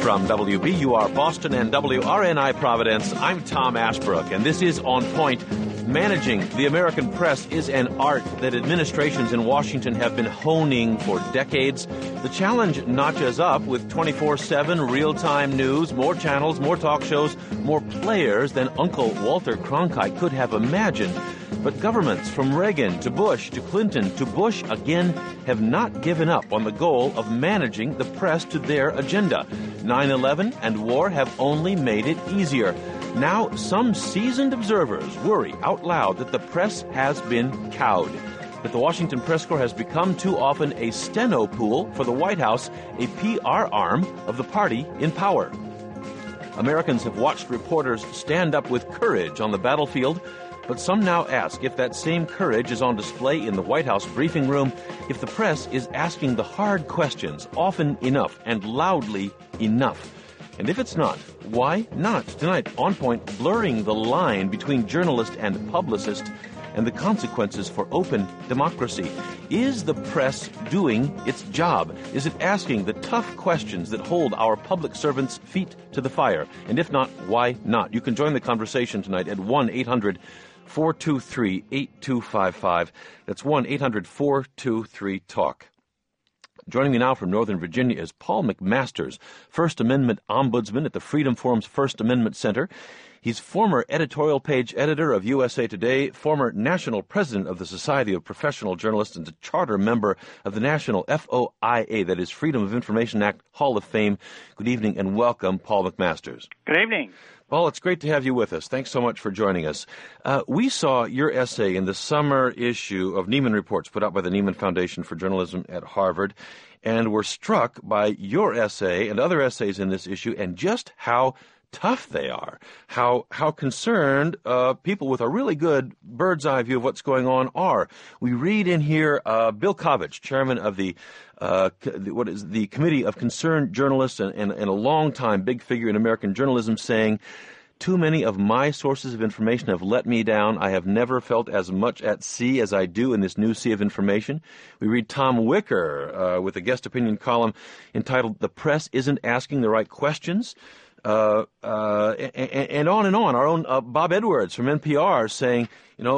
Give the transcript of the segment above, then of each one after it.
From WBUR Boston and WRNI Providence, I'm Tom Ashbrook, and this is On Point. Managing the American press is an art that administrations in Washington have been honing for decades. The challenge notches up with 24/7 real-time news, more channels, more talk shows, more players than Uncle Walter Cronkite could have imagined. But governments from Reagan to Bush to Clinton to Bush again have not given up on the goal of managing the press to their agenda. 9/11 and war have only made it easier. Now, some seasoned observers worry out loud that the press has been cowed, that the Washington Press Corps has become too often a steno pool for the White House, a PR arm of the party in power. Americans have watched reporters stand up with courage on the battlefield, but some now ask if that same courage is on display in the White House briefing room, if the press is asking the hard questions often enough and loudly enough. And if it's not, why not? Tonight, On Point, blurring the line between journalist and publicist and the consequences for open democracy. Is the press doing its job? Is it asking the tough questions that hold our public servants' feet to the fire? And if not, why not? You can join the conversation tonight at 1-800-423-8255. That's 1-800-423-TALK. Joining me now from Northern Virginia is Paul McMasters, First Amendment Ombudsman at the Freedom Forum's First Amendment Center. He's former editorial page editor of USA Today, former national president of the Society of Professional Journalists, and a charter member of the National FOIA, that is Freedom of Information Act Hall of Fame. Good evening and welcome, Paul McMasters. Good evening. Paul, it's great to have you with us. Thanks so much for joining us. We saw your essay in the summer issue of Nieman Reports, put out by the Nieman Foundation for Journalism at Harvard, and were struck by your essay and other essays in this issue and just how tough they are, how concerned people with a really good bird's-eye view of what's going on are. We read in here Bill Kovach, chairman of the Committee of Concerned Journalists and a long-time big figure in American journalism, saying, "Too many of my sources of information have let me down. I have never felt as much at sea as I do in this new sea of information." We read Tom Wicker with a guest opinion column entitled "The Press Isn't Asking the Right Questions." And on and on. Our own Bob Edwards from NPR saying,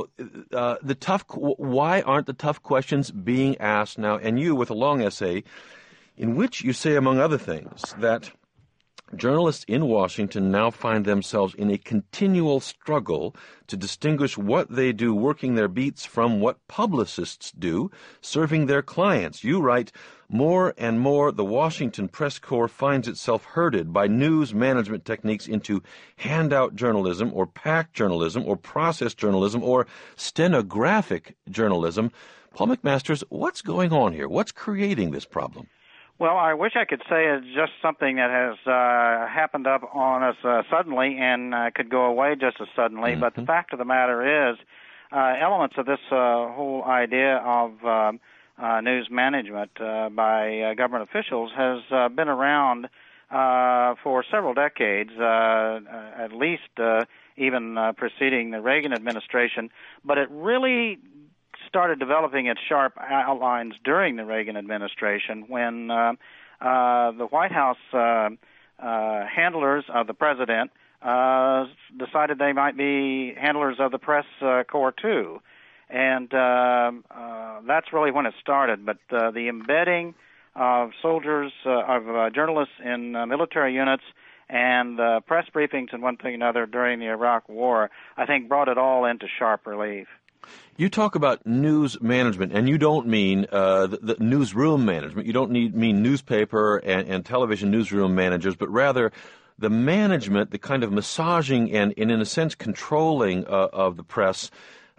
why aren't the tough questions being asked now? And you with a long essay in which you say, among other things, that journalists in Washington now find themselves in a continual struggle to distinguish what they do working their beats from what publicists do serving their clients. You write, "More and more, the Washington Press Corps finds itself herded by news management techniques into handout journalism or pack journalism or process journalism or stenographic journalism." Paul McMasters, what's going on here? What's creating this problem? Well, I wish I could say it's just something that has happened up on us suddenly and could go away just as suddenly. Mm-hmm. But the fact of the matter is, elements of this whole idea of news management by government officials has been around for several decades, at least even preceding the Reagan administration. But it really started developing its sharp outlines during the Reagan administration when the White House handlers of the president decided they might be handlers of the press corps too. And that's really when it started. But the embedding of soldiers, of journalists in military units and press briefings and one thing and another during the Iraq War, I think brought it all into sharp relief. You talk about news management, and you don't mean the newsroom management. You don't mean newspaper and television newsroom managers, but rather the management, the kind of massaging and in a sense, controlling of the press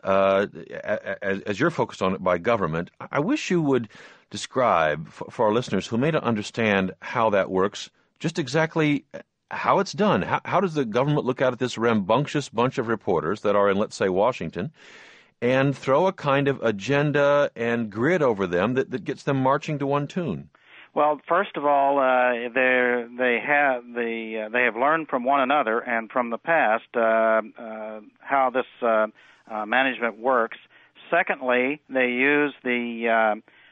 as you're focused on it by government. I wish you would describe for our listeners who may not understand how that works, just exactly how it's done. How does the government look out at this rambunctious bunch of reporters that are in, let's say, Washington, and throw a kind of agenda and grid over them that gets them marching to one tune? Well, first of all, they have learned from one another and from the past how this management works. Secondly, they use the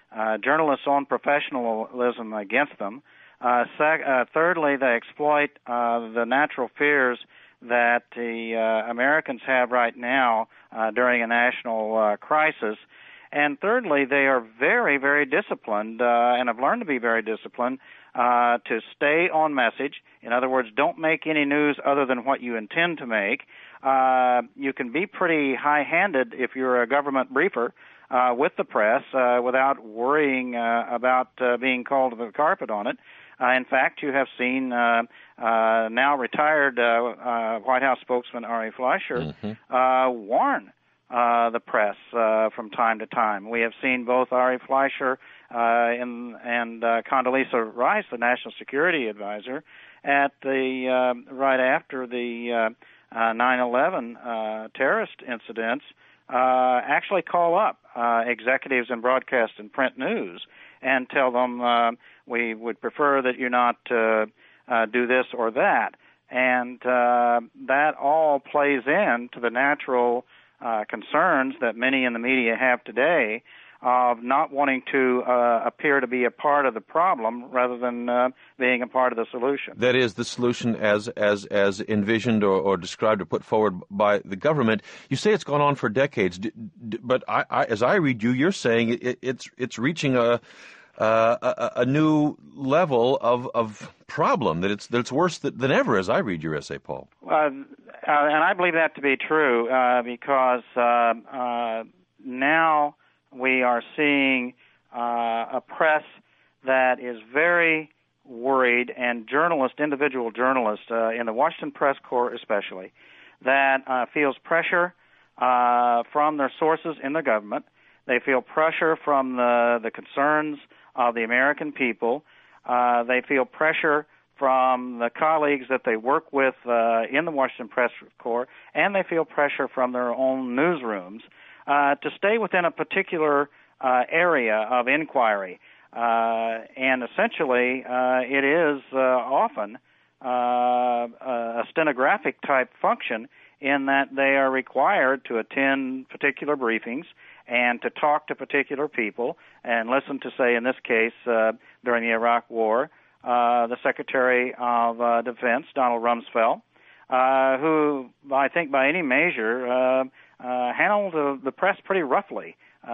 journalists' own professionalism against them. Thirdly, they exploit the natural fears that the Americans have right now during a national crisis. And thirdly, they are very, very disciplined and have learned to be very disciplined to stay on message. In other words, don't make any news other than what you intend to make. You can be pretty high-handed if you're a government briefer with the press without worrying about being called to the carpet on it. In fact, you have seen now retired White House spokesman Ari Fleischer warn the press from time to time. We have seen both Ari Fleischer and Condoleezza Rice, the National Security Advisor, at the right after the 9/11 terrorist incidents, actually call up executives in broadcast and print news and tell them we would prefer that you not do this or that. And that all plays into the natural concerns that many in the media have today of not wanting to appear to be a part of the problem rather than being a part of the solution. That is, the solution as envisioned or described or put forward by the government. You say it's gone on for decades, but as I read you, you're saying it's reaching a new level of problem, that it's worse than ever, as I read your essay, Paul. And I believe that to be true because now we are seeing a press that is very worried, and individual journalists in the Washington Press Corps especially, that feels pressure from their sources in the government. They feel pressure from the concerns of the American people. They feel pressure from the colleagues that they work with in the Washington Press Corps, and they feel pressure from their own newsrooms to stay within a particular area of inquiry. And essentially, it is often a stenographic-type function in that they are required to attend particular briefings and to talk to particular people and listen to, say, in this case, during the Iraq War, the Secretary of Defense, Donald Rumsfeld, who I think by any measure handled the press pretty roughly.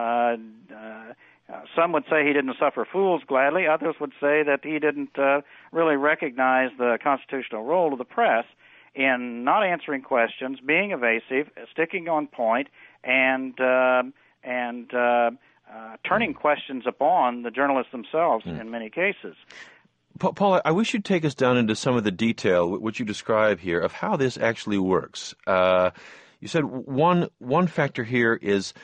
Some would say he didn't suffer fools gladly. Others would say that he didn't really recognize the constitutional role of the press in not answering questions, being evasive, sticking on point, and turning questions upon the journalists themselves in many cases. Paul, I wish you'd take us down into some of the detail, which you describe here, of how this actually works. You said one factor here is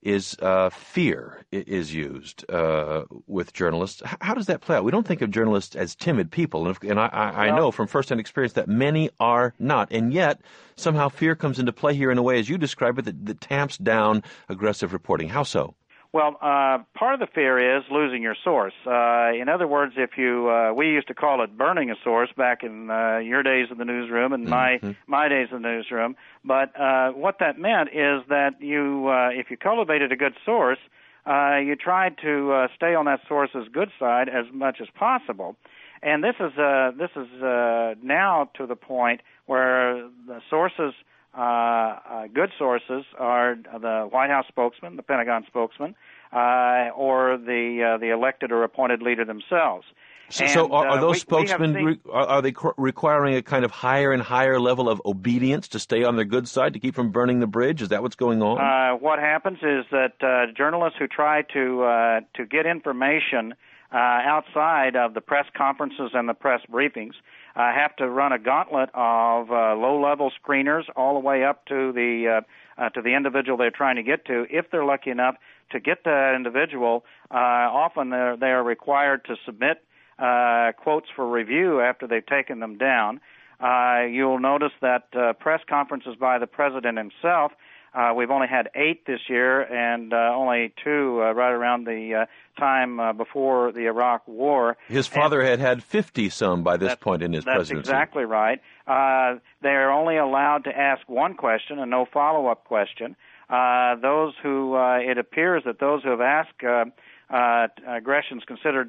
fear is used with journalists. How does that play out? We don't think of journalists as timid people, and I know from firsthand experience that many are not, and yet somehow fear comes into play here in a way, as you describe it, that tamps down aggressive reporting. How so? Well, part of the fear is losing your source. In other words, if we used to call it burning a source back in your days in the newsroom and my days in the newsroom. But what that meant is that if you cultivated a good source, you tried to stay on that source's good side as much as possible. And this is now to the point where the sources. Good sources are the White House spokesman, the Pentagon spokesman, or the elected or appointed leader themselves. So are those spokesmen, are they requiring a kind of higher and higher level of obedience to stay on their good side, to keep from burning the bridge? Is that what's going on? What happens is that journalists who try to get information outside of the press conferences and the press briefings have to run a gauntlet of low-level screeners all the way up to the individual they're trying to get to. If they're lucky enough to get to that individual, often they are required to submit quotes for review after they've taken them down. You'll notice that press conferences by the president himself, we've only had 8 this year, and only 2 right around the time before the Iraq War. His father had 50-some by this point in his presidency. That's exactly right. They are only allowed to ask one question and no follow-up question. It appears that those who have asked questions considered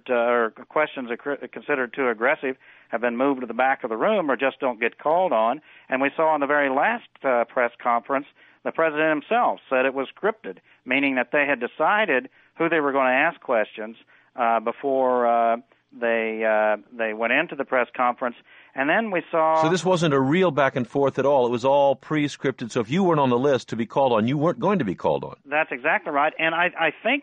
too aggressive have been moved to the back of the room or just don't get called on. And we saw in the very last press conference, the president himself said it was scripted, meaning that they had decided who they were going to ask questions before they went into the press conference. And then we saw... So this wasn't a real back and forth at all. It was all pre-scripted. So if you weren't on the list to be called on, you weren't going to be called on. That's exactly right. And I think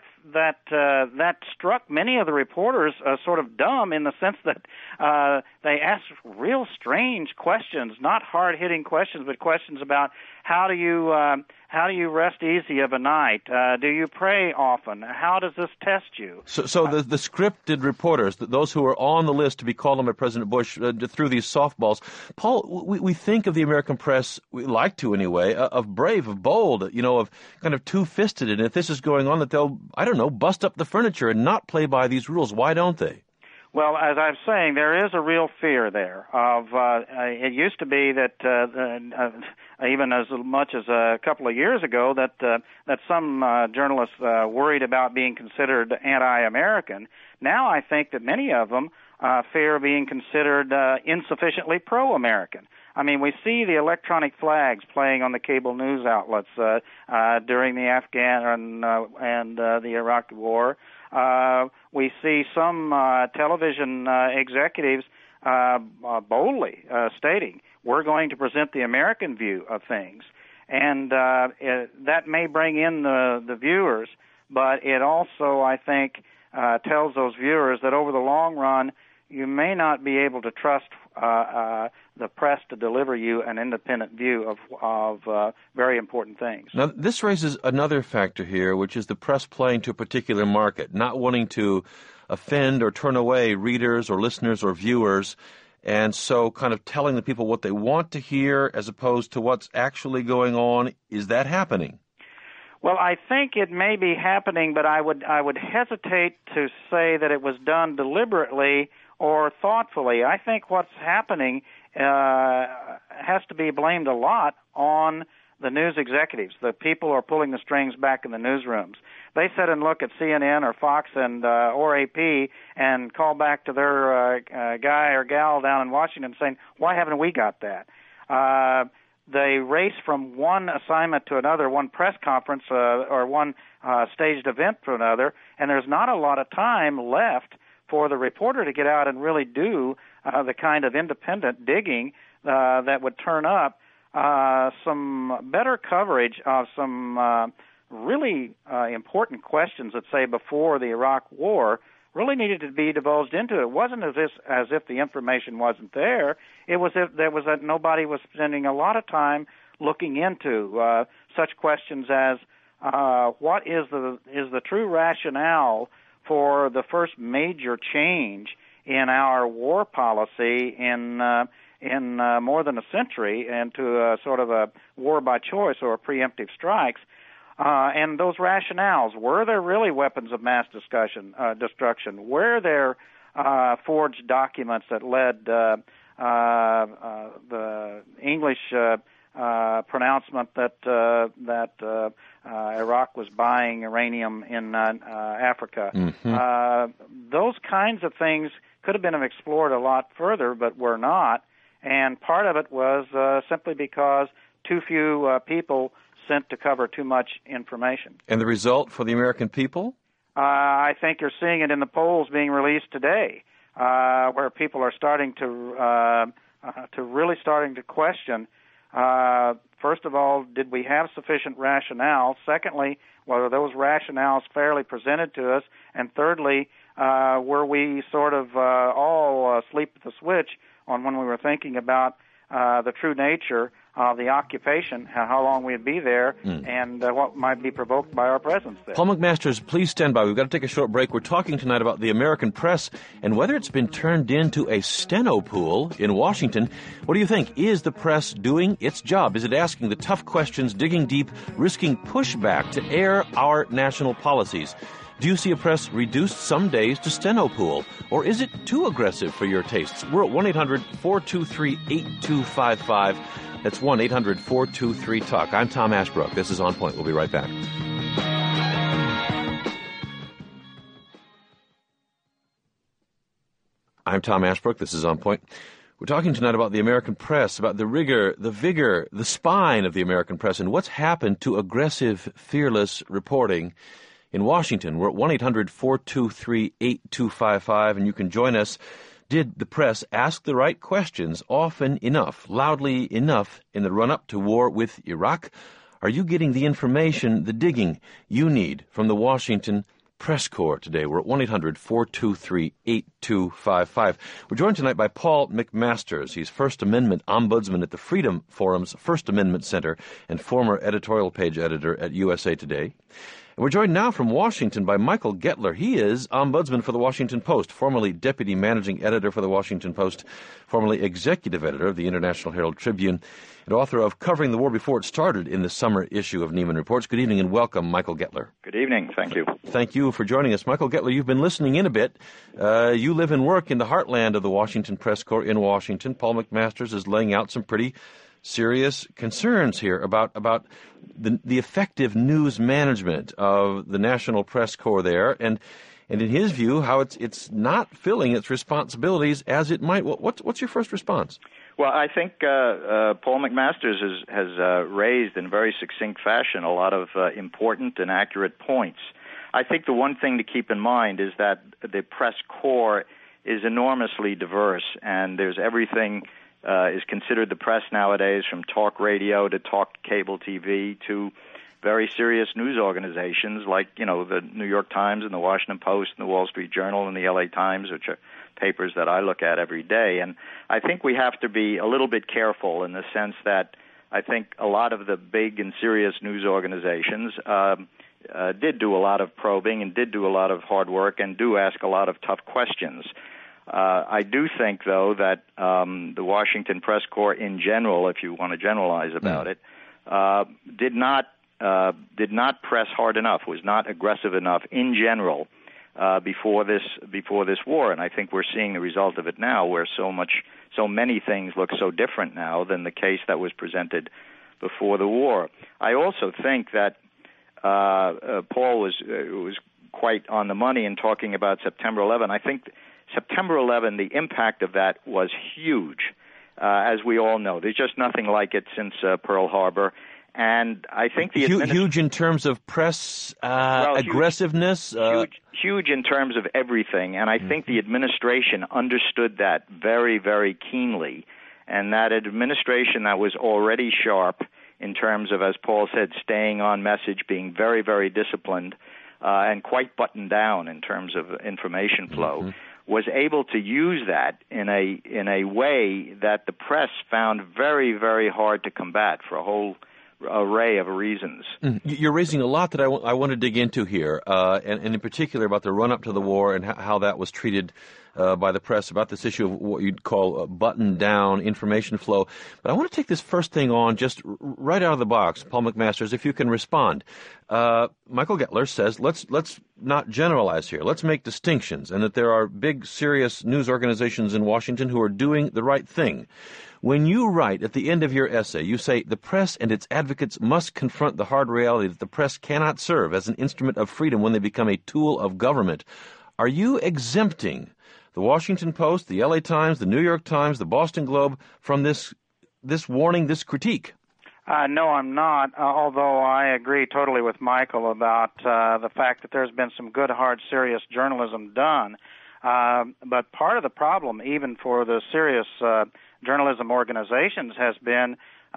that struck many of the reporters sort of dumb in the sense that they asked real strange questions, not hard-hitting questions, but questions about how do you rest easy of a night? Do you pray often? How does this test you? So the scripted reporters, those who were on the list to be called on by President Bush through these softballs, Paul, we think of the American press, we like to anyway, of brave, of bold, of kind of two-fisted. And if this is going on, that they'll, bust up the furniture and not play by these rules. Why don't they? Well, as I was saying, there is a real fear there. It used to be that even as much as a couple of years ago that some journalists worried about being considered anti-American. Now I think that many of them fear being considered insufficiently pro-American. I mean, we see the electronic flags playing on the cable news outlets during the Afghan and the Iraq War. We see some television executives boldly stating, we're going to present the American view of things. And that may bring in the viewers, but it also, I think, tells those viewers that over the long run, you may not be able to trust the press to deliver you an independent view of very important things. Now, this raises another factor here, which is the press playing to a particular market, not wanting to offend or turn away readers or listeners or viewers, and so kind of telling the people what they want to hear as opposed to what's actually going on. Is that happening? Well, I think it may be happening, but I would hesitate to say that it was done deliberately or thoughtfully. I think what's happening has to be blamed a lot on the news executives. The people who are pulling the strings back in the newsrooms. They sit and look at CNN or Fox and or AP and call back to their guy or gal down in Washington saying, why haven't we got that? They race from one assignment to another, one press conference or one staged event to another, and there's not a lot of time left for the reporter to get out and really do the kind of independent digging that would turn up some better coverage of some really important questions that, say, before the Iraq War really needed to be divulged into. It wasn't as if the information wasn't there. It was that nobody was spending a lot of time looking into such questions as what is the true rationale for the first major change in our war policy in more than a century into a sort of a war by choice or preemptive strikes. And those rationales, were there really weapons of mass destruction? Were there forged documents that led the English pronouncement that Iraq was buying uranium in Africa? Mm-hmm. Those kinds of things could have been explored a lot further, but were not. And part of it was simply because too few people sent to cover too much information. And the result for the American people? I think you're seeing it in the polls being released today, where people are starting to really starting to question. First of all, did we have sufficient rationale? Secondly, were those rationales fairly presented to us? And thirdly, were we sort of all asleep at the switch on when we were thinking about the true nature of the occupation, how long we'd be there, and what might be provoked by our presence there. Paul McMasters, please stand by. We've got to take a short break. We're talking tonight about the American press and whether it's been turned into a steno pool in Washington. What do you think? Is the press doing its job? Is it asking the tough questions, digging deep, risking pushback to air our national policies? Do you see a press reduced some days to steno pool, or is it too aggressive for your tastes? We're at 1-800-423-8255. That's 1-800-423-TALK. I'm Tom Ashbrook. This is On Point. We'll be right back. I'm Tom Ashbrook. This is On Point. We're talking tonight about the American press, about the rigor, the vigor, the spine of the American press, and what's happened to aggressive, fearless reporting in Washington. We're at 1-800-423-8255, and you can join us. Did the press ask the right questions often enough, loudly enough, in the run-up to war with Iraq? Are you getting the information, the digging you need from the Washington Press Corps today? We're at 1-800-423-8255. We're joined tonight by Paul McMasters. He's First Amendment Ombudsman at the Freedom Forum's First Amendment Center and former editorial page editor at USA Today. And we're joined now from Washington by Michael Gettler. He is Ombudsman for the Washington Post, formerly Deputy Managing Editor for the Washington Post, formerly Executive Editor of the International Herald Tribune, and author of Covering the War Before It Started in the summer issue of Neiman Reports. Good evening and welcome, Michael Gettler. Good evening. Thank you. Thank you for joining us. Michael Gettler, you've been listening in a bit. You live and work in the heartland of the Washington Press Corps in Washington. Paul McMasters is laying out some pretty serious concerns here about the effective news management of the National Press Corps there, and in his view, how it's not filling its responsibilities as it might. What's your first response? Well, I think Paul McMasters has raised in very succinct fashion a lot of important and accurate points. I think the one thing to keep in mind is that the press corps is enormously diverse, and there's everything is considered the press nowadays, from talk radio to talk cable TV to very serious news organizations like, the New York Times and the Washington Post and the Wall Street Journal and the LA Times, which are papers that I look at every day. And I think we have to be a little bit careful in the sense that I think a lot of the big and serious news organizations did do a lot of probing and did do a lot of hard work and do ask a lot of tough questions. I do think, though, that the Washington Press Corps in general, if you want to generalize about it, did not press hard enough, was not aggressive enough in general before this war. And I think we're seeing the result of it now, where so many things look so different now than the case that was presented before the war. I also think that Paul was quite on the money in talking about September 11. I think September 11, the impact of that was huge, as we all know. There's just nothing like it since Pearl Harbor. And I think the huge in terms of press aggressiveness? Huge in terms of everything. And I think the administration understood that very, very keenly. And that administration that was already sharp in terms of, as Paul said, staying on message, being very, very disciplined, and quite buttoned down in terms of information flow, was able to use that in a way that the press found very, very hard to combat for a whole array of reasons. You're raising a lot that I want to dig into here, and in particular about the run-up to the war and how that was treated by the press, about this issue of what you'd call buttoned-down information flow. But I want to take this first thing on just right out of the box. Paul McMasters, if you can respond. Michael Gettler says, let's not generalize here. Let's make distinctions, and that there are big, serious news organizations in Washington who are doing the right thing. When you write at the end of your essay, you say the press and its advocates must confront the hard reality that the press cannot serve as an instrument of freedom when they become a tool of government. Are you exempting the Washington Post, the LA Times, the New York Times, the Boston Globe from this warning, this critique? No, I'm not, although I agree totally with Michael about the fact that there's been some good, hard, serious journalism done. But part of the problem, even for the serious journalism organizations, has been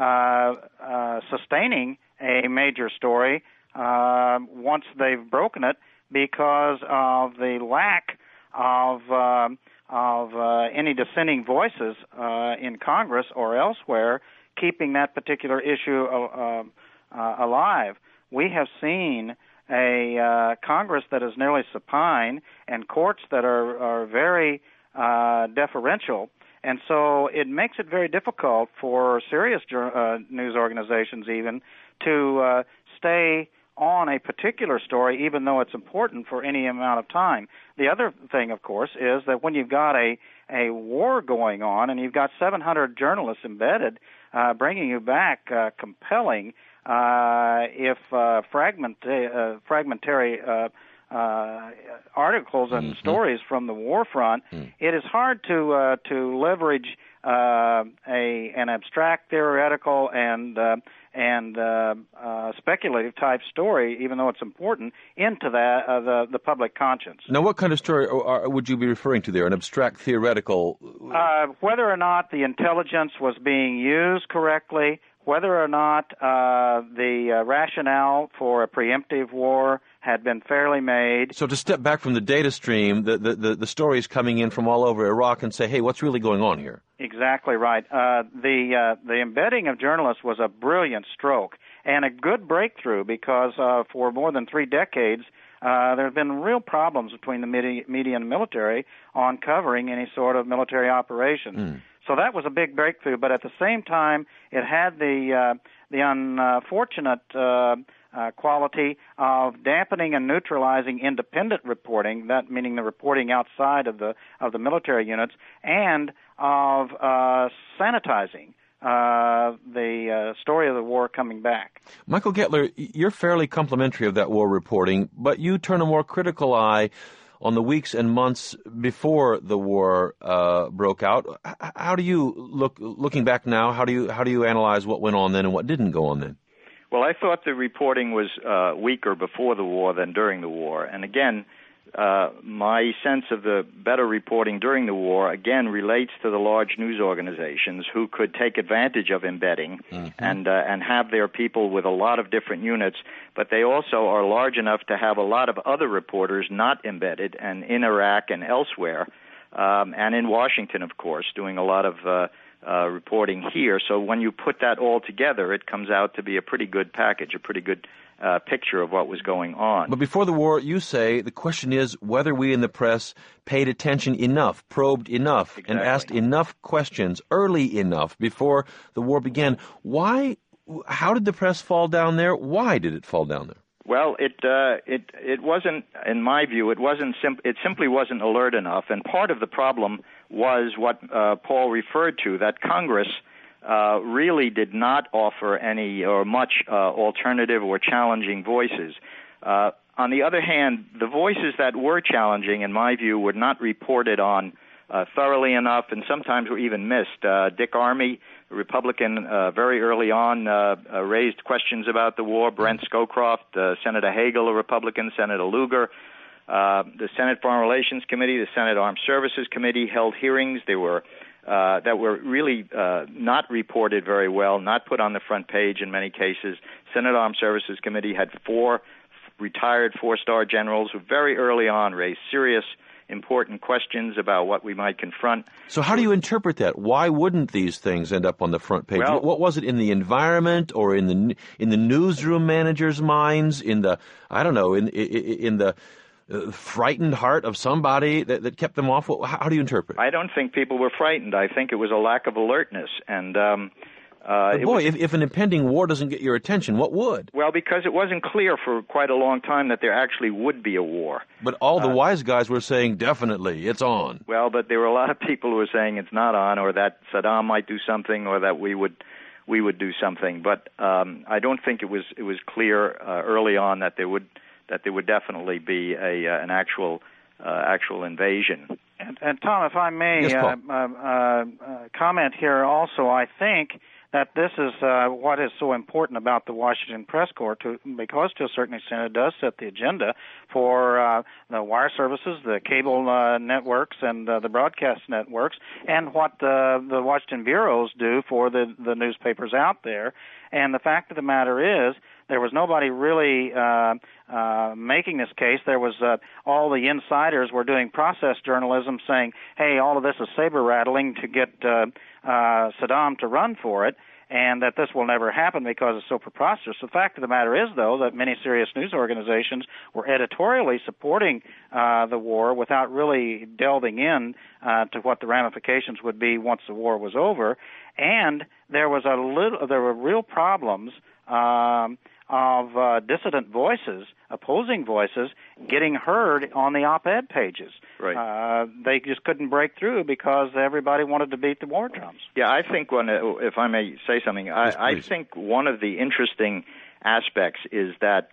sustaining a major story once they've broken it, because of the lack of any dissenting voices in Congress or elsewhere keeping that particular issue alive. We have seen a Congress that is nearly supine and courts that are very deferential. And so it makes it very difficult for serious news organizations even to stay on a particular story, even though it's important for any amount of time. The other thing, of course, is that when you've got a war going on and you've got 700 journalists embedded, bringing you back compelling, if fragmentary articles and stories from the war front, it is hard to leverage an abstract, theoretical, and speculative type story, even though it's important, into the public conscience. Now, what kind of story would you be referring to there? An abstract, theoretical? Whether or not the intelligence was being used correctly, whether or not the rationale for a preemptive war had been fairly made. So to step back from the data stream, the stories coming in from all over Iraq and say, hey, what's really going on here? Exactly right. The embedding of journalists was a brilliant stroke and a good breakthrough because for more than 3 decades, there have been real problems between the media and military on covering any sort of military operations. So that was a big breakthrough, but at the same time, it had the unfortunate quality of dampening and neutralizing independent reporting, that meaning the reporting outside of the military units, and of sanitizing the story of the war coming back. Michael Gettler, you're fairly complimentary of that war reporting, but you turn a more critical eye on the weeks and months before the war broke out. How do you looking back now? How do you analyze what went on then and what didn't go on then? Well, I thought the reporting was weaker before the war than during the war, and again, my sense of the better reporting during the war again relates to the large news organizations who could take advantage of embedding and have their people with a lot of different units, but they also are large enough to have a lot of other reporters not embedded and in Iraq and elsewhere, and in Washington, of course, doing a lot of reporting here. So when you put that all together, it comes out to be a pretty good package, a pretty good picture of what was going on. But before the war, you say the question is whether we in the press paid attention enough, probed enough, and asked enough questions early enough before the war began. Why? How did the press fall down there? Why did it fall down there? Well, it wasn't, in my view, it simply wasn't alert enough, and part of the problem was what Paul referred to, that Congress really did not offer any or much alternative or challenging voices. On the other hand, the voices that were challenging, in my view, were not reported on thoroughly enough, and sometimes were even missed. Dick Armey, a Republican, very early on raised questions about the war. Brent Scowcroft, Senator Hagel, a Republican, Senator Lugar. The Senate Foreign Relations Committee, the Senate Armed Services Committee held hearings. They were that were really not reported very well, not put on the front page in many cases. Senate Armed Services Committee had 4 retired 4-star generals who very early on raised serious, important questions about what we might confront. So how do you interpret that? Why wouldn't these things end up on the front page? Well, what was it in the environment or in the newsroom managers' minds, in the frightened heart of somebody that kept them off? How do you interpret it? I don't think people were frightened. I think it was a lack of alertness. And if an impending war doesn't get your attention, what would? Well, because it wasn't clear for quite a long time that there actually would be a war. But all the wise guys were saying, definitely, it's on. Well, but there were a lot of people who were saying it's not on, or that Saddam might do something, or that we would do something. But I don't think it was clear early on that there would definitely be an actual invasion. And Tom, if I may comment here also, I think that this is what is so important about the Washington Press Corps, because to a certain extent it does set the agenda for the wire services, the cable networks, and the broadcast networks, and what the Washington bureaus do for the newspapers out there. And the fact of the matter is, there was nobody really making this case. There was all the insiders were doing process journalism saying, hey, all of this is saber-rattling to get Saddam to run for it, and that this will never happen because it's so preposterous. The fact of the matter is, though, that many serious news organizations were editorially supporting the war without really delving in to what the ramifications would be once the war was over. And there were real problems of dissident voices, opposing voices, getting heard on the op-ed pages. Right. They just couldn't break through because everybody wanted to beat the war drums. Yeah, I think if I may say something, I think one of the interesting aspects is that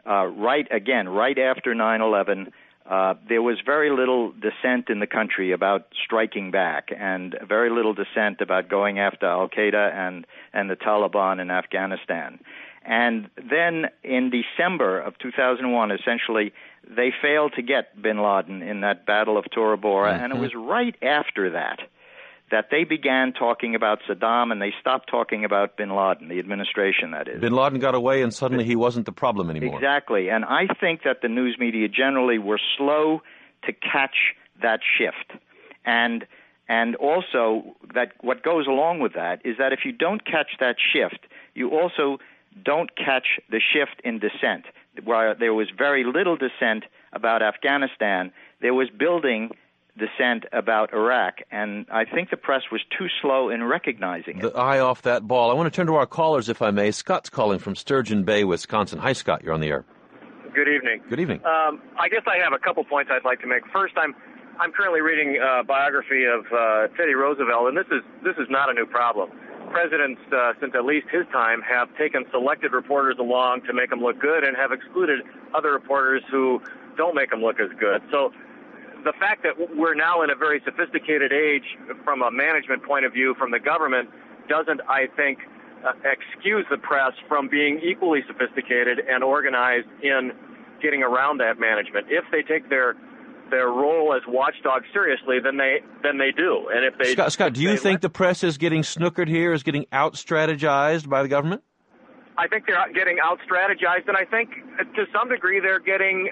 right after 9/11, there was very little dissent in the country about striking back, and very little dissent about going after Al-Qaeda and the Taliban in Afghanistan. And then in December of 2001, essentially, they failed to get bin Laden in that Battle of Tora Bora, and it was right after that they began talking about Saddam, and they stopped talking about bin Laden, the administration, that is. Bin Laden got away, and suddenly he wasn't the problem anymore. Exactly, and I think that the news media generally were slow to catch that shift. And also, that what goes along with that is that if you don't catch that shift, you also don't catch the shift in dissent. Where there was very little dissent about Afghanistan, there was building dissent about Iraq, and I think the press was too slow in recognizing it. The eye off that ball. I want to turn to our callers, if I may. Scott's calling from Sturgeon Bay, Wisconsin. Hi, Scott. You're on the air. Good evening. Good evening. I guess I have a couple points I'd like to make. First, I'm currently reading a biography of Teddy Roosevelt, and this is not a new problem. Presidents, since at least his time, have taken selected reporters along to make them look good and have excluded other reporters who don't make them look as good. So the fact that we're now in a very sophisticated age from a management point of view from the government doesn't, I think, excuse the press from being equally sophisticated and organized in getting around that management. If they take their role as watchdogs seriously, then they do. And if they Scott, do you think the press is getting snookered here, is getting out-strategized by the government? I think they're getting out-strategized, and I think to some degree they're getting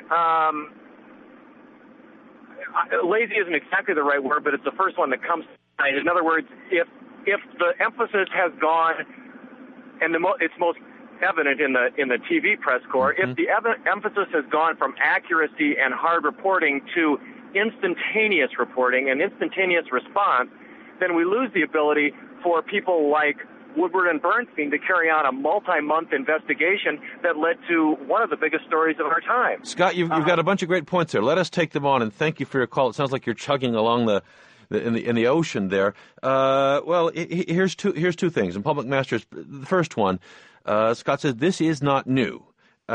lazy isn't exactly the right word, but it's the first one that comes to mind. In other words, if the emphasis has gone, and it's most evident in the TV press corps, if the emphasis has gone from accuracy and hard reporting to instantaneous reporting and instantaneous response, then we lose the ability for people like Woodward and Bernstein to carry on a multi-month investigation that led to one of the biggest stories of our time. Scott, you've got a bunch of great points there. Let us take them on, and thank you for your call. It sounds like you're chugging along in the ocean there. Well, here's two things. In Public Masters, the first one, Scott says this is not new.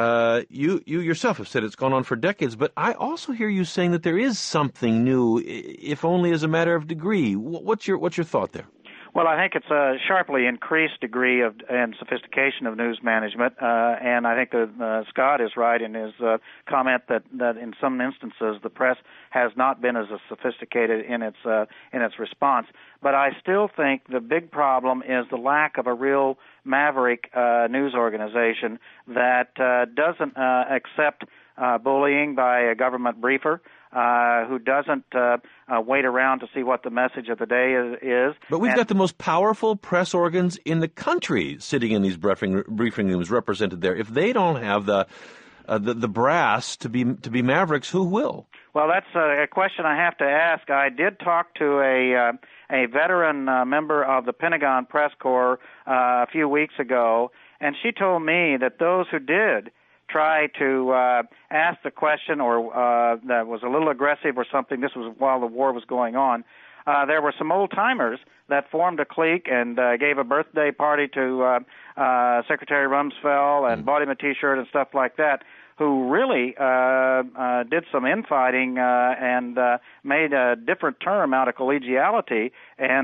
You yourself have said it's gone on for decades, but I also hear you saying that there is something new, if only as a matter of degree. What's your thought there? Well, I think it's a sharply increased degree and sophistication of news management, and I think that Scott is right in his comment that in some instances the press has not been as sophisticated in its response. But I still think the big problem is the lack of a real maverick news organization that doesn't accept bullying by a government briefer, who doesn't wait around to see what the message of the day is. But we've got the most powerful press organs in the country sitting in these briefing rooms represented there. If they don't have the brass to be mavericks, who will? Well, that's a question I have to ask. I did talk to a veteran member of the Pentagon Press Corps a few weeks ago, and she told me that those who did try to ask the question or that was a little aggressive or something, this was while the war was going on, there were some old-timers that formed a clique and gave a birthday party to Secretary Rumsfeld and bought him a T-shirt and stuff like that, who really did some infighting and made a different term out of collegiality.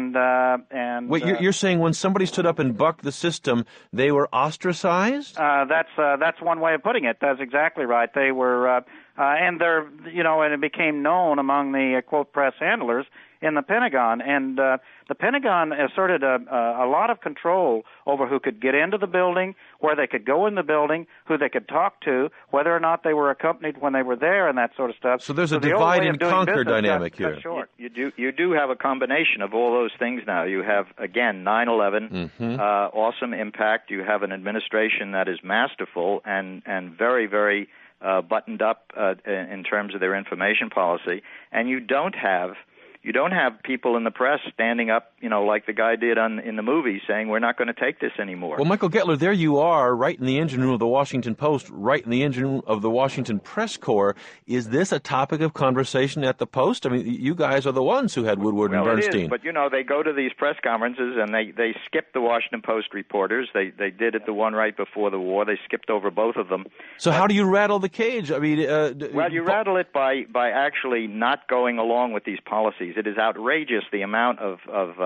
And wait, you're saying when somebody stood up and bucked the system, they were ostracized? That's one way of putting it. That's exactly right. They were, and they're, and it became known among the quote press handlers in the Pentagon, and the Pentagon asserted a lot of control over who could get into the building, where they could go in the building, who they could talk to, whether or not they were accompanied when they were there, and that sort of stuff. So there's a divide and conquer dynamic here. You do have a combination of all those things now. You have, again, 9/11, awesome impact. You have an administration that is masterful and very, very buttoned up in terms of their information policy, and you don't have you don't have people in the press standing up, like the guy did in the movie, saying we're not going to take this anymore. Well, Michael Gettler, there you are, right in the engine room of the Washington Post, right in the engine room of the Washington Press Corps. Is this a topic of conversation at the Post? I mean, you guys are the ones who had Woodward and Bernstein. It is, but they go to these press conferences and they skip the Washington Post reporters. They did it the one right before the war. They skipped over both of them. So how do you rattle the cage? I mean, you rattle it by actually not going along with these policies. It is outrageous the amount of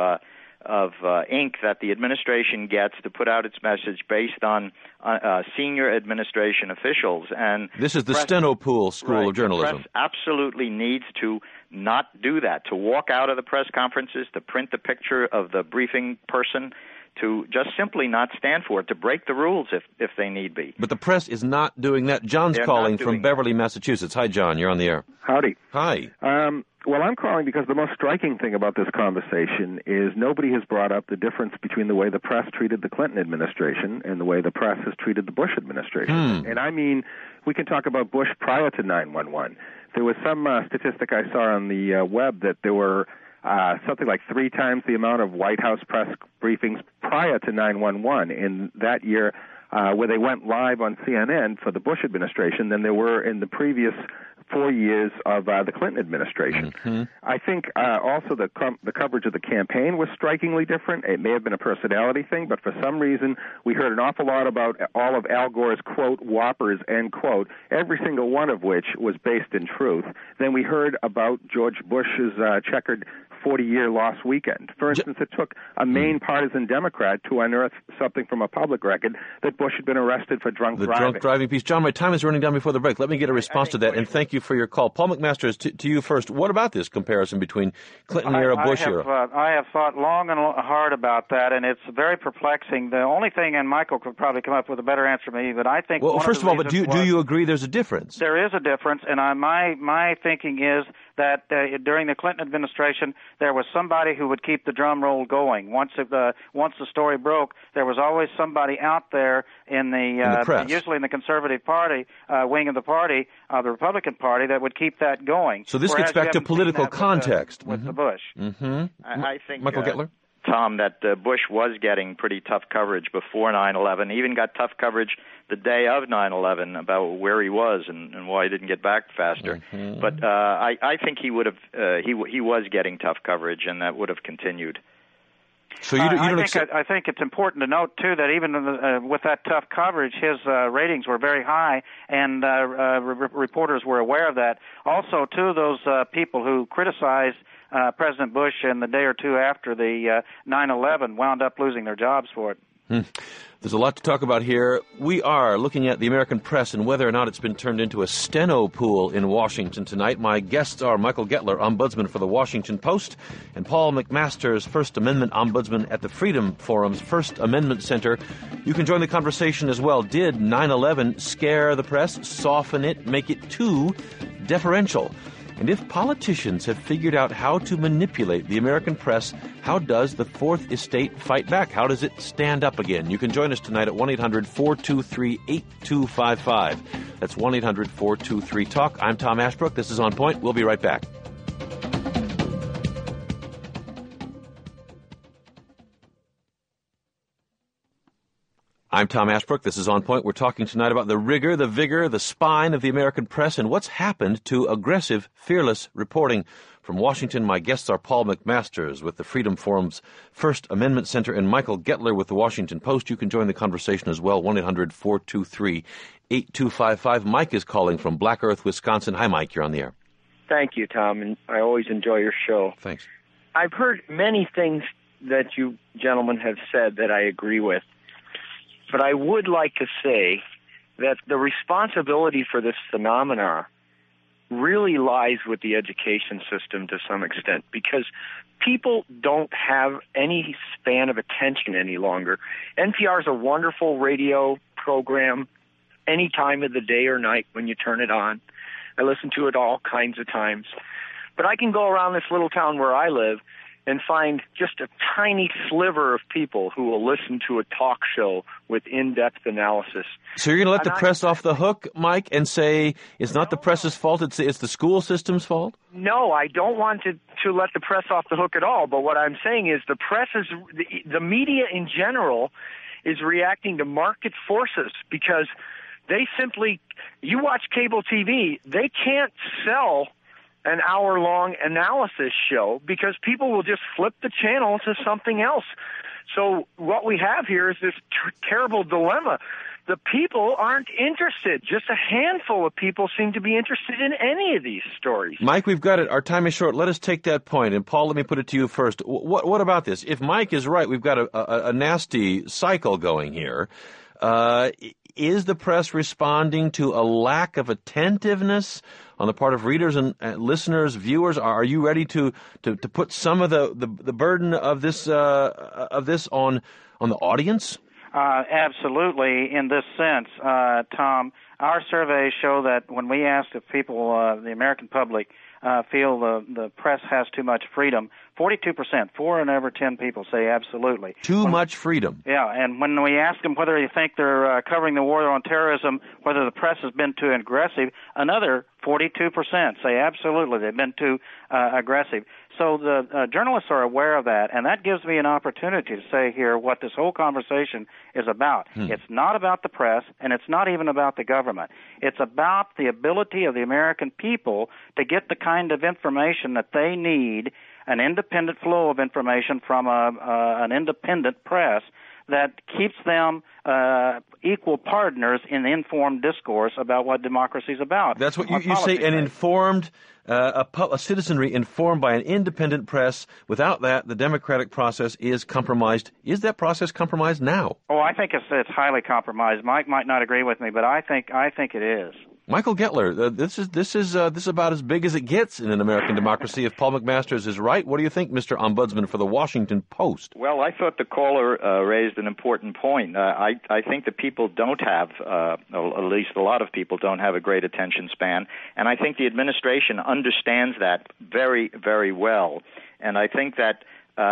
ink that the administration gets to put out its message based on senior administration officials. And this is the Stenopool School of Journalism. The press absolutely needs to not do that, to walk out of the press conferences, to print the picture of the briefing person, to just simply not stand for it, to break the rules if they need be. But the press is not doing that. John's calling from Beverly, Massachusetts. Hi, John. You're on the air. Howdy. Hi. Well, I'm calling because the most striking thing about this conversation is nobody has brought up the difference between the way the press treated the Clinton administration and the way the press has treated the Bush administration. And I mean, we can talk about Bush prior to 9/11. There was some statistic I saw on the web that there were something like 3 times the amount of White House press briefings prior to 9/11 in that year where they went live on CNN for the Bush administration than there were in the previous 4 years of the Clinton administration. I think also the coverage of the campaign was strikingly different. It may have been a personality thing, but for some reason we heard an awful lot about all of Al Gore's, quote, whoppers, end quote, every single one of which was based in truth. Then we heard about George Bush's checkered 40-year lost weekend. For instance, it took a main partisan Democrat to unearth something from a public record that Bush had been arrested for drunk driving. The drunk driving piece. John, my time is running down before the break. Let me get a response to that, and thank you for your call. Paul McMasters, to you first. What about this comparison between Clinton era, Bush era? I have thought long and hard about that, and it's very perplexing. The only thing, and Michael could probably come up with a better answer than me, but I think... Well, first of all, but do you agree there's a difference? There is a difference, and my thinking is that during the Clinton administration, there was somebody who would keep the drum roll going. Once the story broke, there was always somebody out there in the press, usually in the conservative party wing of the party, the Republican Party, that would keep that going. So this gets back to political context with the Bush. I think Michael Gettler? Tom, that Bush was getting pretty tough coverage before 9/11. Even got tough coverage the day of 9/11 about where he was and why he didn't get back faster. But I think he would have. He was getting tough coverage, and that would have continued. So you don't accept... I think it's important to note too that even with that tough coverage, his ratings were very high, and reporters were aware of that. Also, too, those people who criticized President Bush in the day or two after the 9/11 wound up losing their jobs for it. There's a lot to talk about here. We are looking at the American press and whether or not it's been turned into a steno pool in Washington tonight. My guests are Michael Gettler, ombudsman for the Washington Post, and Paul McMasters, First Amendment ombudsman at the Freedom Forum's First Amendment Center. You can join the conversation as well. Did 9/11 scare the press, soften it, make it too deferential? And if politicians have figured out how to manipulate the American press, how does the Fourth Estate fight back? How does it stand up again? You can join us tonight at 1-800-423-8255. That's 1-800-423-TALK. I'm Tom Ashbrook. This is On Point. We'll be right back. I'm Tom Ashbrook. This is On Point. We're talking tonight about the rigor, the vigor, the spine of the American press and what's happened to aggressive, fearless reporting. From Washington, my guests are Paul McMasters with the Freedom Forum's First Amendment Center and Michael Gettler with the Washington Post. You can join the conversation as well, 1-800-423-8255. Mike is calling from Black Earth, Wisconsin. Hi, Mike. You're on the air. Thank you, Tom, and I always enjoy your show. Thanks. I've heard many things that you gentlemen have said that I agree with. But I would like to say that the responsibility for this phenomena really lies with the education system to some extent, because people don't have any span of attention any longer. NPR is a wonderful radio program any time of the day or night when you turn it on. I listen to it all kinds of times. But I can go around this little town where I live, and find just a tiny sliver of people who will listen to a talk show with in-depth analysis. So you're going to let the press off the hook, Mike, and say it's not the press's fault, it's the school system's fault? No, I don't want to let the press off the hook at all. But what I'm saying is the press is, the media in general is reacting to market forces because they simply, you watch cable TV, they can't sell an hour-long analysis show because people will just flip the channel to something else. So what we have here is this terrible dilemma. The people aren't interested. Just a handful of people seem to be interested in any of these stories. Mike, we've got it. Our time is short. Let us take that point. And Paul, let me put it to you first. What about this? If Mike is right, we've got a nasty cycle going here. Is the press responding to a lack of attentiveness on the part of readers and listeners, viewers? Are you ready to put some of the burden of this on the audience? Absolutely. In this sense, Tom, our surveys show that when we asked if people, the American public, feel the press has too much freedom, 42%, 4 in every 10 people say absolutely. Too much freedom. Yeah, and when we ask them whether they think they're covering the war on terrorism, whether the press has been too aggressive, another 42% say absolutely they've been too aggressive. So the journalists are aware of that, and that gives me an opportunity to say here what this whole conversation is about. It's not about the press, and it's not even about the government. It's about the ability of the American people to get the kind of information that they need, an independent flow of information from an independent press that keeps them equal partners in the informed discourse about what democracy is about. That's what you say, an informed, a citizenry informed by an independent press. Without that, the democratic process is compromised. Is that process compromised now? Oh, I think it's highly compromised. Mike might not agree with me, but I think it is. Michael Gettler, this is about as big as it gets in an American democracy. If Paul McMasters is right, what do you think, Mr. Ombudsman for the Washington Post? Well, I thought the caller raised an important point. I think that people don't have, at least a lot of people don't have a great attention span, and I think the administration understands that very, very well. And I think that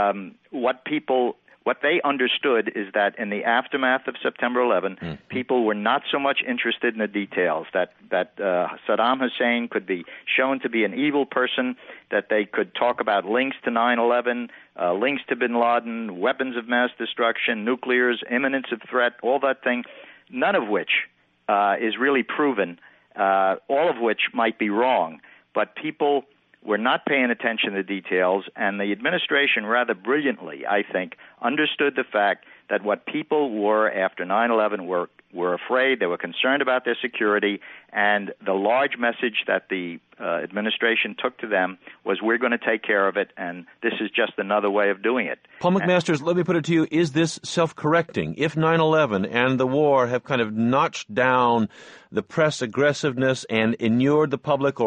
what they understood is that in the aftermath of September 11, people were not so much interested in the details, that Saddam Hussein could be shown to be an evil person, that they could talk about links to 9/11, links to bin Laden, weapons of mass destruction, nuclears, imminence of threat, all that thing, none of which is really proven, all of which might be wrong. But people were not paying attention to details, and the administration rather brilliantly, I think, understood the fact that what people were after 9/11 were afraid, they were concerned about their security, and the large message that the administration took to them was, we're going to take care of it, and this is just another way of doing it. Paul McMasters, let me put it to you, is this self-correcting? If 9/11 and the war have kind of notched down the press aggressiveness and inured the public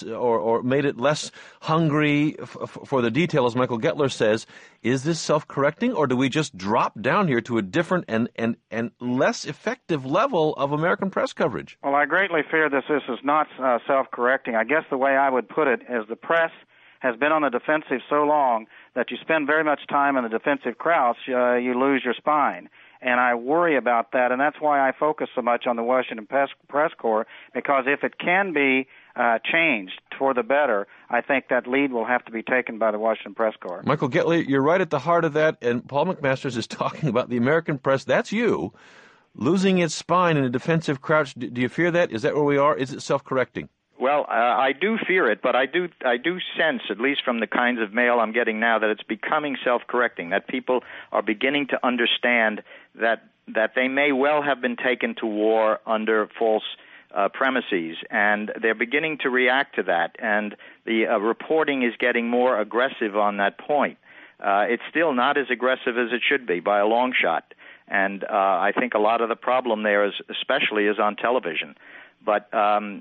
or made it less hungry for the detail, as Michael Gettler says, is this self-correcting, or do we just drop down here to a different and less effective level of American press coverage? Well, I greatly fear this is not self-correcting. I guess the way I would put it is the press has been on the defensive so long that you spend very much time in the defensive crouch, you lose your spine. And I worry about that, and that's why I focus so much on the Washington Press Corps, because if it can be changed for the better, I think that lead will have to be taken by the Washington Press Corps. Michael Gettler, you're right at the heart of that, and Paul McMasters is talking about the American press, that's you, losing its spine in a defensive crouch. Do you fear that? Is that where we are? Is it self-correcting? Well, I do fear it, but I do sense, at least from the kinds of mail I'm getting now, that it's becoming self-correcting, that people are beginning to understand that they may well have been taken to war under false premises, and they're beginning to react to that, and the reporting is getting more aggressive on that point. It's still not as aggressive as it should be by a long shot, and I think a lot of the problem there especially is on television. But I'm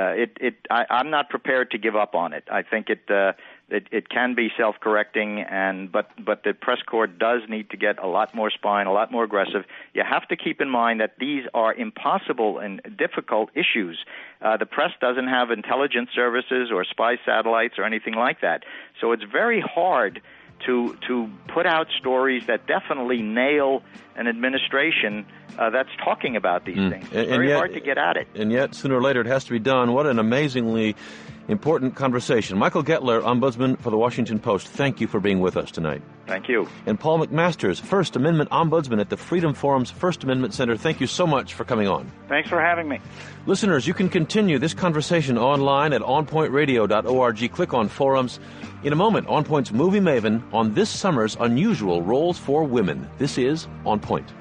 not prepared to give up on it. I think it can be self-correcting, but the press corps does need to get a lot more spine, a lot more aggressive. You have to keep in mind that these are impossible and difficult issues. The press doesn't have intelligence services or spy satellites or anything like that, so it's very hard to put out stories that definitely nail an administration that's talking about these things. It's very hard to get at it. And yet, sooner or later, it has to be done. What an amazingly important conversation. Michael Gettler, Ombudsman for the Washington Post, thank you for being with us tonight. Thank you. And Paul McMasters, First Amendment Ombudsman at the Freedom Forum's First Amendment Center, thank you so much for coming on. Thanks for having me. Listeners, you can continue this conversation online at onpointradio.org. Click on Forums. In a moment, On Point's Movie Maven on this summer's unusual roles for women. This is On Point.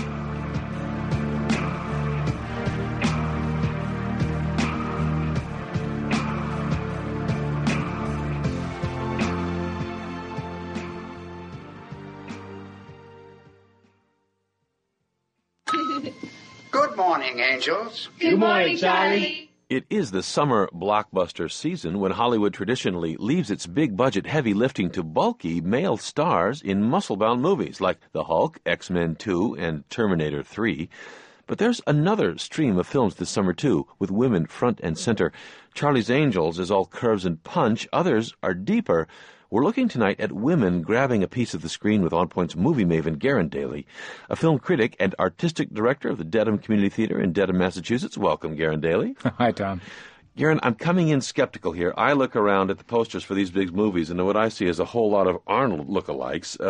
Good morning, angels. Good morning, Charlie. It is the summer blockbuster season when Hollywood traditionally leaves its big-budget heavy lifting to bulky male stars in muscle-bound movies like The Hulk, X-Men 2, and Terminator 3. But there's another stream of films this summer, too, with women front and center. Charlie's Angels is all curves and punch. Others are deeper. We're looking tonight at women grabbing a piece of the screen with On Point's movie maven, Garen Daly, a film critic and artistic director of the Dedham Community Theater in Dedham, Massachusetts. Welcome, Garen Daly. Hi, Tom. Garen, I'm coming in skeptical here. I look around at the posters for these big movies, and what I see is a whole lot of Arnold lookalikes.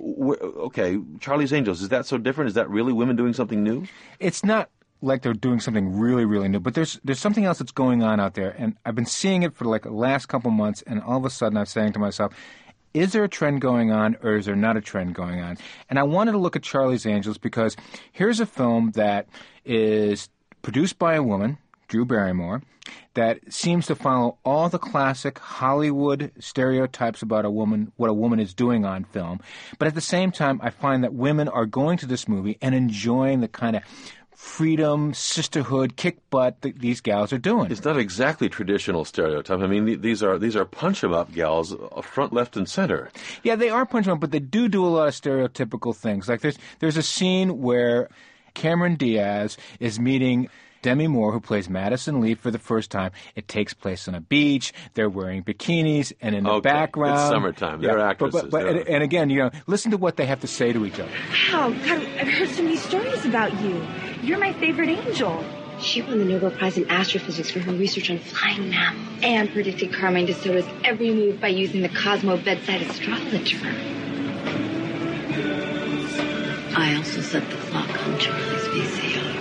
Okay, Charlie's Angels, is that so different? Is that really women doing something new? It's not like they're doing something really, really new, but there's something else that's going on out there, and I've been seeing it for like the last couple months, and all of a sudden I'm saying to myself, is there a trend going on, or is there not a trend going on? And I wanted to look at Charlie's Angels because here's a film that is produced by a woman, Drew Barrymore, that seems to follow all the classic Hollywood stereotypes about a woman, what a woman is doing on film. But at the same time, I find that women are going to this movie and enjoying the kind of freedom, sisterhood, kick butt that these gals are doing. It's not exactly traditional stereotype. I mean, these are punch-em-up gals, front, left, and center. Yeah, they are punch-em-up, but they do a lot of stereotypical things. Like there's a scene where Cameron Diaz is meeting Demi Moore, who plays Madison Lee for the first time. It takes place on a beach. They're wearing bikinis, and in the background... It's summertime. They're actresses. And again, listen to what they have to say to each other. Wow, God, I've heard so many stories about you. You're my favorite angel. She won the Nobel Prize in Astrophysics for her research on flying mammals and predicted Carmine de Soto's every move by using the Cosmo bedside astrologer. I also set the clock on Charlie's VCRs.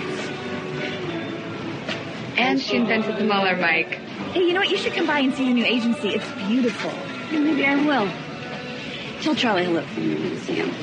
And she invented the Mueller mic. Hey, you know what? You should come by and see the new agency. It's beautiful. Maybe I will. Tell Charlie hello from me when you see him.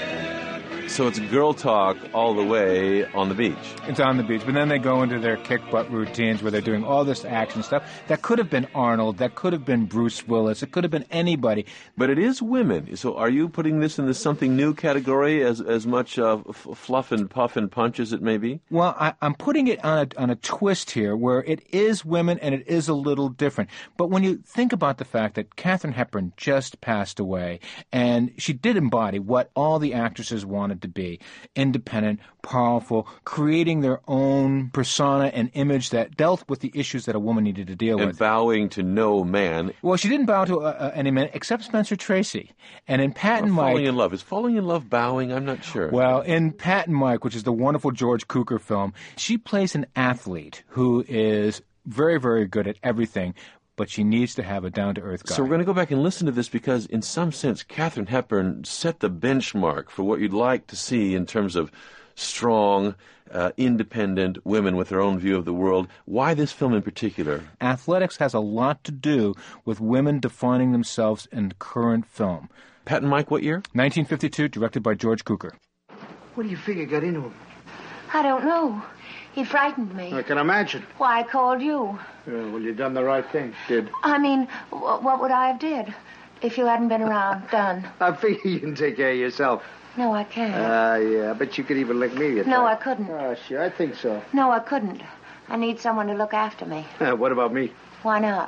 So it's girl talk all the way on the beach. It's on the beach, but then they go into their kick-butt routines where they're doing all this action stuff. That could have been Arnold. That could have been Bruce Willis. It could have been anybody. But it is women. So are you putting this in the something new category as much fluff and puff and punch as it may be? Well, I'm putting it on a twist here where it is women and it is a little different. But when you think about the fact that Katharine Hepburn just passed away, and she did embody what all the actresses wanted to be, independent, powerful, creating their own persona and image that dealt with the issues that a woman needed to deal with. And bowing to no man. Well, she didn't bow to any man except Spencer Tracy. And in Pat and Mike... Falling in Love. Is Falling in Love bowing? I'm not sure. Well, in Pat and Mike, which is the wonderful George Cukor film, she plays an athlete who is very, very good at everything, but she needs to have a down-to-earth guy. So we're going to go back and listen to this because, in some sense, Katharine Hepburn set the benchmark for what you'd like to see in terms of strong, independent women with their own view of the world. Why this film in particular? Athletics has a lot to do with women defining themselves in current film. Pat and Mike, what year? 1952, directed by George Cukor. What do you figure got into him? I don't know. He frightened me. I can imagine. Why, I called you. Yeah, well, you done the right thing. Did. I mean, what would I have did if you hadn't been around? Done. I figure you can take care of yourself. No, I can't. Yeah, I bet you could even lick me. No, I couldn't. Oh, sure, I think so. No, I couldn't. I need someone to look after me. What about me? Why not?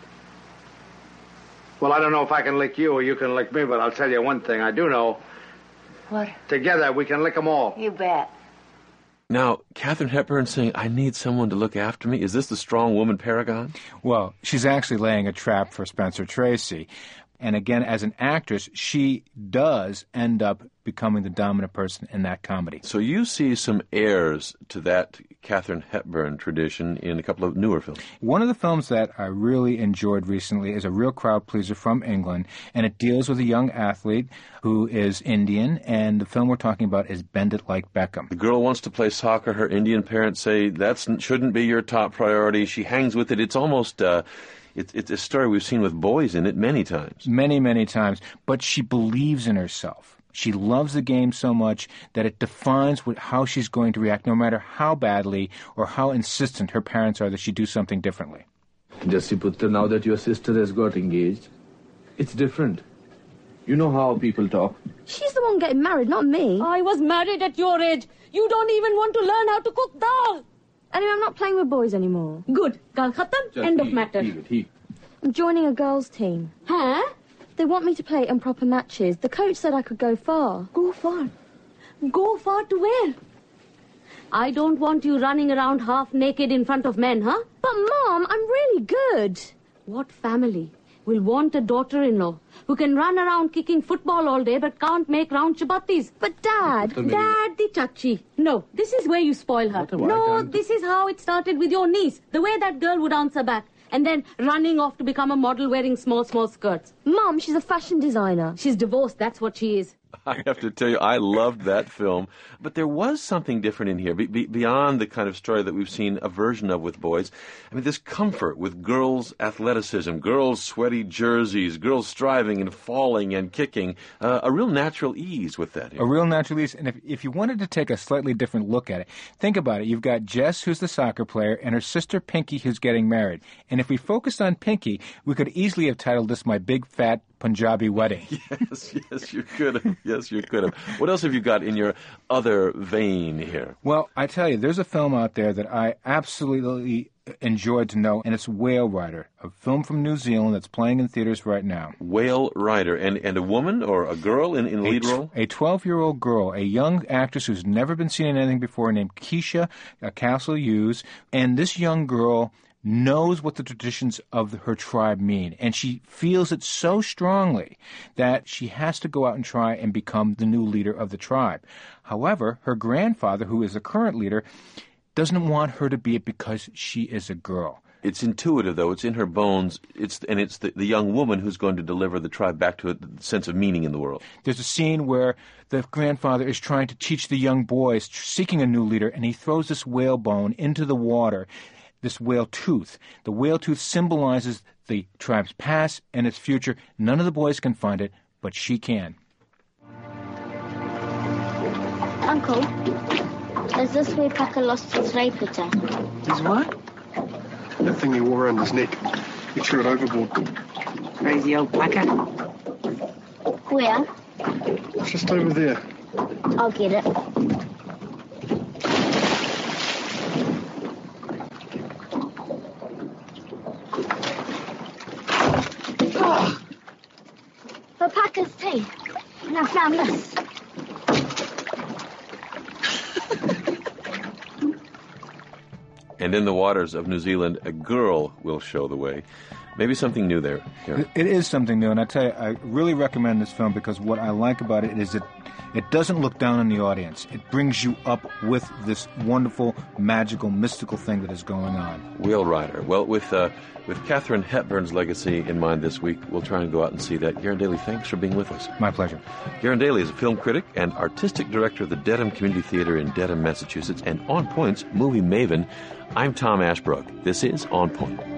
Well, I don't know if I can lick you or you can lick me, but I'll tell you one thing. I do know. What? Together, we can lick them all. You bet. Now, Katharine Hepburn saying, I need someone to look after me. Is this the strong woman paragon? Well, she's actually laying a trap for Spencer Tracy. And again, as an actress, she does end up becoming the dominant person in that comedy. So you see some heirs to that Katharine Hepburn tradition in a couple of newer films. One of the films that I really enjoyed recently is a real crowd pleaser from England, and it deals with a young athlete who is Indian, and the film we're talking about is Bend It Like Beckham. The girl wants to play soccer. Her Indian parents say that shouldn't be your top priority. She hangs with it. It's almost... It's a story we've seen with boys in it many times. Many, many times. But she believes in herself. She loves the game so much that it defines how she's going to react, no matter how badly or how insistent her parents are that she do something differently. Jasiputta, now that your sister has got engaged, it's different. You know how people talk. She's the one getting married, not me. I was married at your age. You don't even want to learn how to cook dal. Anyway, I'm not playing with boys anymore. Good. Gal khatam. End of matter. I'm joining a girls' team. Huh? They want me to play in proper matches. The coach said I could go far. Go far? Go far to where? I don't want you running around half naked in front of men, huh? But, Mom, I'm really good. What family will want a daughter-in-law who can run around kicking football all day but can't make round chapatis? But, Dad... Dad the chachi. No, this is where you spoil her. No, this is how it started with your niece. The way that girl would answer back. And then running off to become a model wearing small, small skirts. Mom, she's a fashion designer. She's divorced, that's what she is. I have to tell you, I loved that film. But there was something different in here, beyond the kind of story that we've seen a version of with boys. I mean, this comfort with girls' athleticism, girls' sweaty jerseys, girls striving and falling and kicking, a real natural ease with that. A real natural ease. And if you wanted to take a slightly different look at it, think about it. You've got Jess, who's the soccer player, and her sister Pinky, who's getting married. And if we focused on Pinky, we could easily have titled this My Big Fat Punjabi Wedding. Yes, you could have. Yes, you could have. What else have you got in your other vein here? Well, I tell you, there's a film out there that I absolutely enjoyed to know, and it's Whale Rider, a film from New Zealand that's playing in theaters right now. Whale Rider, and a woman or a girl in lead role? A 12-year-old girl, a young actress who's never been seen in anything before, named Keisha Castle-Hughes, and this young girl knows what the traditions of her tribe mean, and she feels it so strongly that she has to go out and try and become the new leader of the tribe. However, her grandfather, who is the current leader, doesn't want her to be it because she is a girl. It's intuitive, though. It's in her bones. It's the young woman who's going to deliver the tribe back to a sense of meaning in the world. There's a scene where the grandfather is trying to teach the young boys, seeking a new leader, and he throws this whale bone into the water, this whale tooth. The whale tooth symbolizes the tribe's past and its future. None of the boys can find it, but she can. Uncle, is this where Paka lost his ray picture? His what? That thing he wore around his neck. He threw it overboard. Crazy old Paka. Where? It's just over there. I'll get it. For Paka's tea. And I found this. And in the waters of New Zealand, a girl will show the way. Maybe something new there. Here. It is something new, and I tell you, I really recommend this film because what I like about it is that it doesn't look down on the audience. It brings you up with this wonderful, magical, mystical thing that is going on. Whale Rider. Well, with Katharine Hepburn's legacy in mind this week, we'll try and go out and see that. Garen Daly, thanks for being with us. My pleasure. Garen Daly is a film critic and artistic director of the Dedham Community Theater in Dedham, Massachusetts, and On Point's movie maven. I'm Tom Ashbrook. This is On Point.